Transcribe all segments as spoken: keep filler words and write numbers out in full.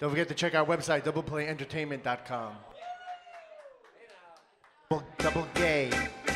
Don't forget to check our website, double play entertainment dot com. Double, double gay.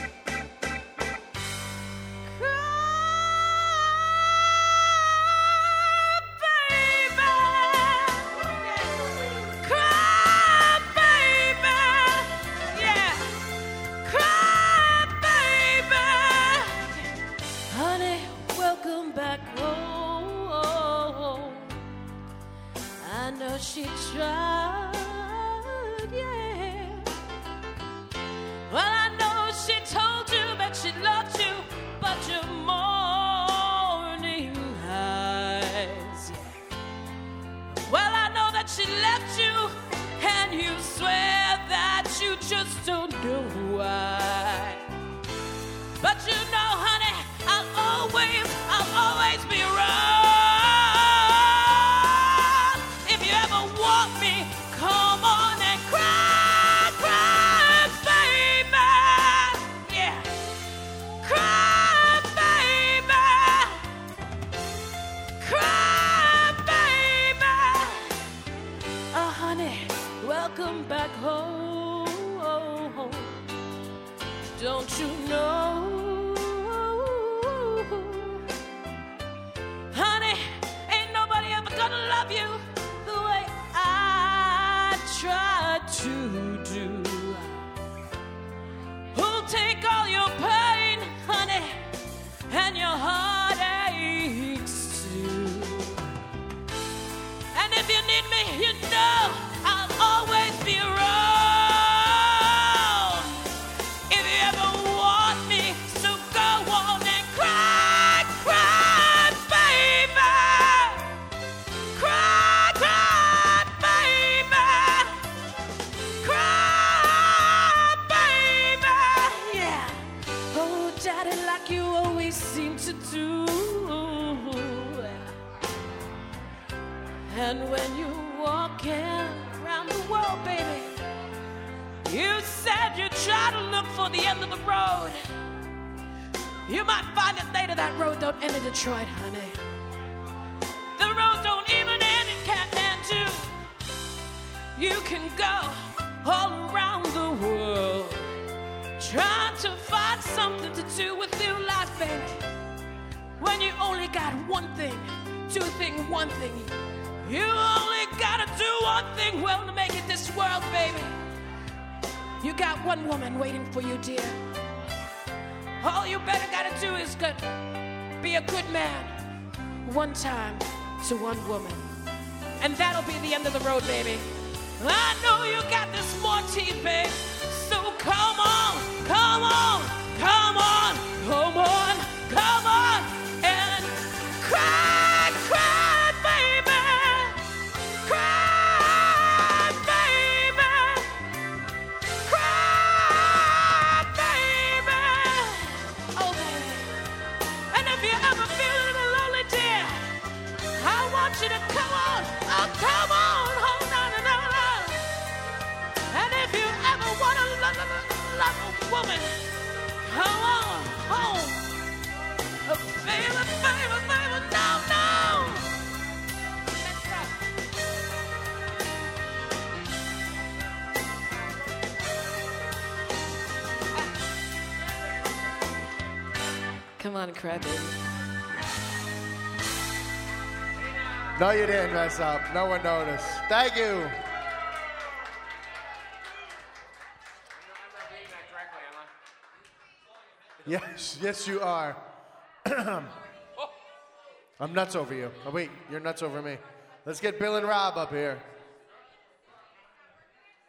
She tried, yeah. Well, I know she told you that she loved you, but your morning eyes, yeah. Well, I know that she left you, and you swear that you just don't know why. But you know, honey, I'll always, I'll always be around. Come on and cry, cry, baby. Yeah. Cry, baby. Cry, baby. Oh, honey, welcome back home. Don't you know? Honey, ain't nobody ever gonna love you the way I tried to do. Who'll take all your pain, honey, and your heartaches too. And if you need me, you know I'll always be around. If you ever want me, so go on and cry, cry, baby. Cry, cry, baby. Cry, baby. Yeah. Oh, daddy, like you always seem to do. And when you walking around the world, baby, you said you try to look for the end of the road. You might find that later that road don't end in Detroit, honey. The road don't even end in Kathmandu. You can go all around the world trying to find something to do with your life, baby. When you only got one thing, two things, one thing. You only gotta do one thing well to make it this world, baby. You got one woman waiting for you, dear. All you better gotta do is good, be a good man one time to one woman. And that'll be the end of the road, baby. I know you got this more teeth, babe. So come on, come on, come on, come on, come on, and cry, cry, baby. Cry, baby. Cry, baby. Oh, baby. And if you're ever feeling lonely, dear, I want you to come on, oh, come on, oh, no, no, no, no. And if you ever want to love, love, love a woman, come on home. Oh, baby, baby, baby, no, no. Let's go. Come on, cry, baby. No, you didn't mess up. No one noticed. Thank you. Yes, yes, you are. I'm nuts over you. Oh, wait, you're nuts over me. Let's get Bill and Rob up here.